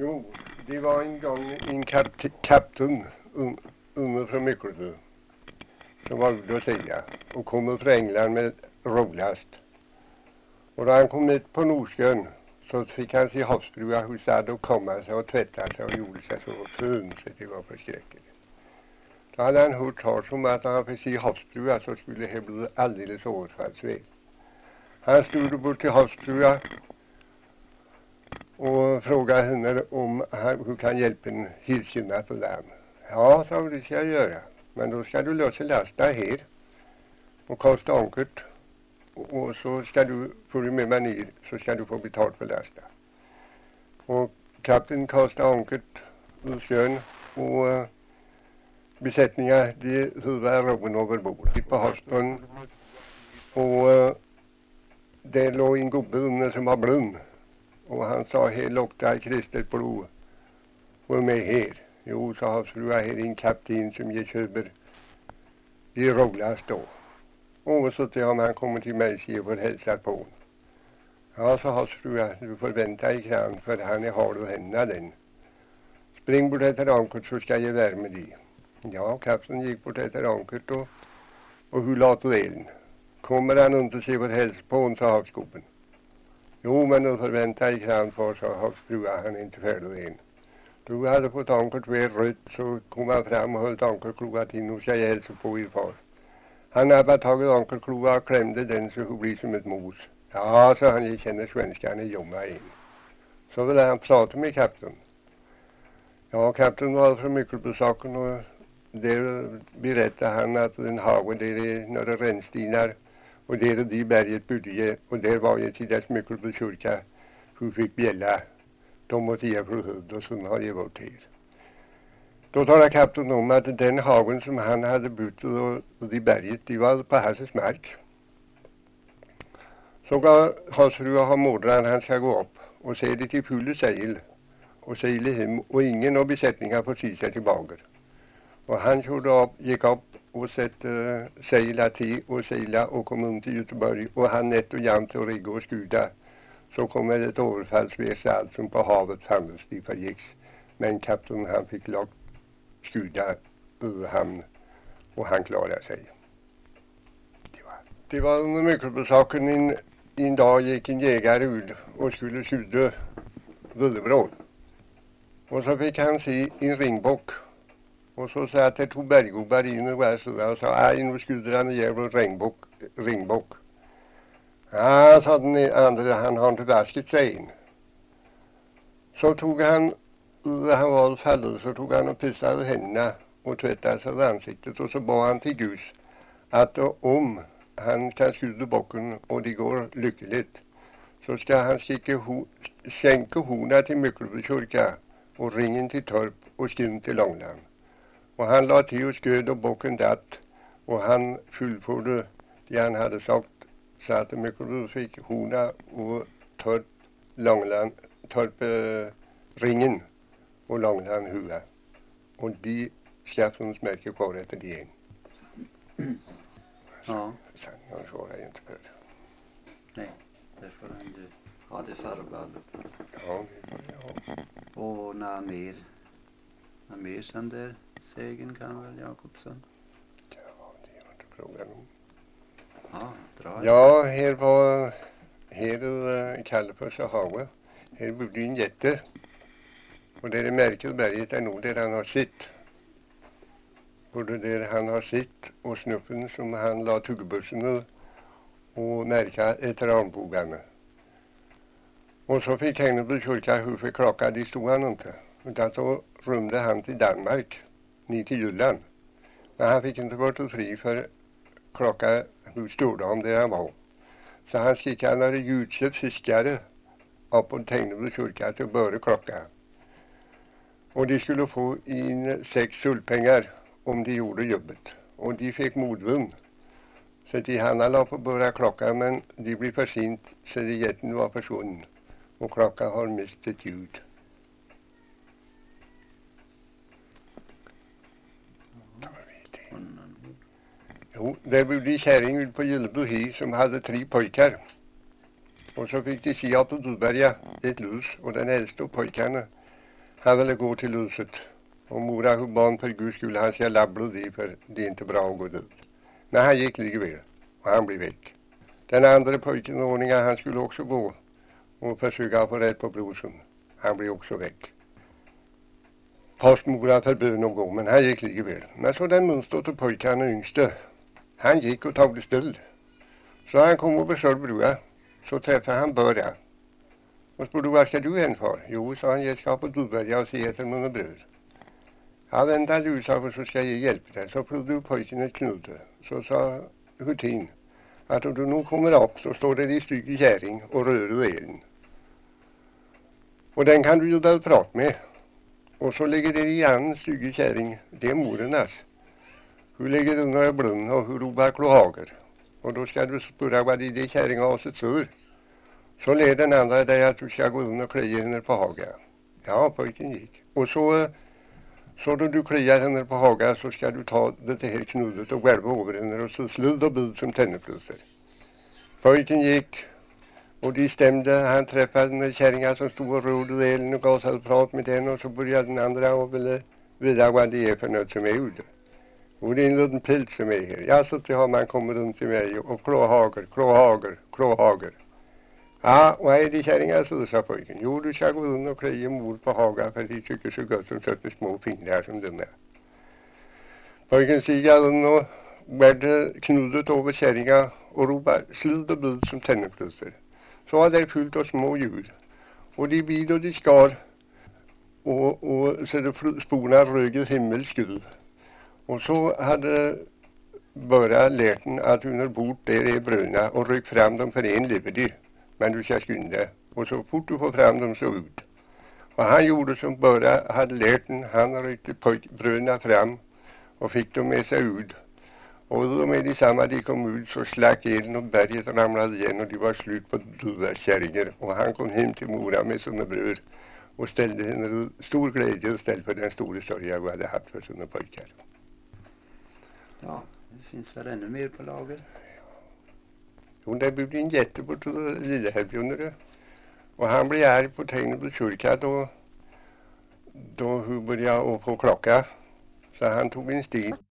Jo, det var en gång en kapten under från Myckelby som var ute och segla och kom från England med rollast. Och då han kom hit på Nordsjön så fick han se havsfruar hos hade och komma sig och tvätta sig och gjorde sig så fin så det var förskräckligt. Då hade han hört talas om att han fick se havsfruar så skulle det bli alldeles återfallsväg. Han stod bort till havsfruar och frågade henne om hur kan hjälpa en hilskinna på land. Ja, sa hon, det ska jag göra. Men då ska du lösa lasta här och kasta ankert. Och så ska du, får du med mig ner så ska du få betalt för lasta. Och kapten kastade ankert ur sjön och besättningar de huvudade roven över bord på havsbrunn. Och det låg en gubbe under som var brunn. Och han sa, här luktar kristet blod. Var med här. Jo, sa havsfruar, här är en kapten som jag köper i rollast då. Och så till han kommer till mig och får hälsa på honom. Ja, sa havsfruar, du får vänta i kran för han är hard och hända den. Spring bort efter ankert så ska jag värma dig. Ja, kapten gick bort efter ankert och hur låt elen. Kommer han inte se vad hälsa på honom, sa havsgubben. Jo, men du får vänta i kran för, sa havsfruar, han är inte färdig än. Du hade fått ankert vid rött så kom han fram och höll ankerkloat in och ska jag hälsa på er far. Han hade bara tagit ankerkloa och klämde den så hon blir som ett mos. Ja, så han, jag känner svenskan i jomma in. Så ville han prata med kapten. Ja, kapten var från Myckelbysaken och där berättade han att en hage där är några rännstinar och där är de berget bodde och där var jag till dess Myckelby kyrka hon fick bjälla. De måste ge för hud och så har jag varit här. Då talade kapten om att den hagen som han hade bott och de berget, de var på hans mark. Så gav havsfruar ha mordran han ska gå upp och se det till fulla segel och segla hem och ingen av besättningar får se sig tillbaka. Och han gick upp och sette segla till och segla och kom in till Göteborg och han nätt och jämt och rigga och skuda. Så kom ett överfallsväs allt som på havet fanns de förgicks. Men kapten han fick lagt skuda ur hamn och han klarade sig. Det var under Myckelbysaken en dag gick en jägare ut och skulle skjuta villebråd. Och så fick han se en ringbock. Och så sa att det tog berggubbar in och var sådär och sa aj nu skjuter han en jävla ringbock. Ja, sa den andra, han har inte vasket sig in. Så tog han var fallet så tog han och pissade händerna och tvättade sig i ansiktet och så bad han till Gud att om han kan skjuta bocken och det går lyckligt så ska han skänka horna till Myckelby kyrka och ringen till Torp och skinn till Långland. Och han la till och sköd och bocken datt och han fullförde det han hade sagt så att Myckelby fick horna och Torp Långland, Torp ringen och Långland hua. Och de skaffens märke kvar efter det igen. Ja. Sen svarar jag inte för det. Nej, det får han ju ha det förvaldet. Ja, det var det. Och när mer sen där sägen kan väl Jakobsson? Ja, det var inte frågan om. Ja, dra. Ja, här var Kallefors och Haga. Här bodde en jätte. Och det är Märkelberget är nog där han har sitt. Både där han har sitt och snuffen som han la tuggbussen och märka ett rambogarna. Och så fick Hängeby kyrka hur för klocka, det stod han inte. Utan så rymde han till Danmark, ner till Jylland. Men han fick inte vara fri för klocka hur stod han där han var. Så han skickade några ljudse fiskare upp på Hängeby kyrka till börja klocka. Och de skulle få in 6 sullpengar om de gjorde jobbet. Och de fick modvund. Så de hann la på börja klockan men de blev för sent så de jätten var försvunnen. Och klockan har mist ett ljud. Jo, där bodde kärring ut på Gillebohi som hade 3 pojkar. Och så fick de se på Duberga ett lus och den äldste av pojkarna Han ville gå till huset. Och mora hur barn för Guds skull han ska labbla det för det är inte bra att gå dit. Men han gick likväl och han blev väck. Den andra pojken och ordningen han skulle också gå och försöka få rätt på brorsen. Han blev också väck. Fast mora förbön att gå men han gick likväl. Men så den minsta pojken och yngste han gick och tog det still. Så han kom och besökte bror. Så träffade han Börja. Och spurgade vad ska du än för? Jo, sa han, jag ska på Dubberga och se efter mina bröd. Ja, vänta du, sa för så ska jag hjälpa dig. Så prövade pojken ett knutte. Så sa Hutin att om du nog kommer upp så står det i stycke kärring och rör du elen. Och den kan du ju väl prata med. Och så lägger det i en stycke kärring, det är morernas. Hur lägger du några blund och hur robar klohager. Och då ska du spura vad det kärring har sett för. Så led den andra dig att du ska gå in och klia henne på haga. Ja, pojken gick. Och så då du kliar henne på haga så ska du ta det här knuddet och välva över henne och så sludd och bud som tännepluster. Pojken gick och de stämde. Han träffade den kärringar som stod och rörde elen och gav sig prat med den och så började den andra och ville veta vad det är för något som är ute. Och det är en liten pilt som är här. Ja, så har man kommit runt till mig och klåhager. Ja, vad är det kärringar så, sa pojken. Jo, du ska gå in och klia mor på haga för de tycker så gott som sätter små fingrar som den är. Pojken stiger in och bärde knuddet över kärringar och ropar sludd och bud som tännepluster. Så var det fyllt av små djur. Och de bid och de skar och så det sporna rögets himmelskull. Och så hade bara lärt den att under bort där är bröna och ryck fram dem för en lever de. Men du ska skynda. Och så fort du får fram dem så ut. Och han gjorde som bara hade lärt den. Han ryckte bröna fram och fick dem med sig ut. Och då med detsamma de kom ut så slack elen och berget ramlade igen och de var slut på duvärskärringar. Och han kom hem till mora med sina bröd och ställde henne stor glädje och ställde för den stora sörja vi hade haft för sina pojkar. Ja, det finns väl ännu mer på lager. Jo, det blev en jätte på Lidehelbjörnare. Och han blev arg på Tegnebro kyrka då hur började jag få klocka. Så han tog en sten.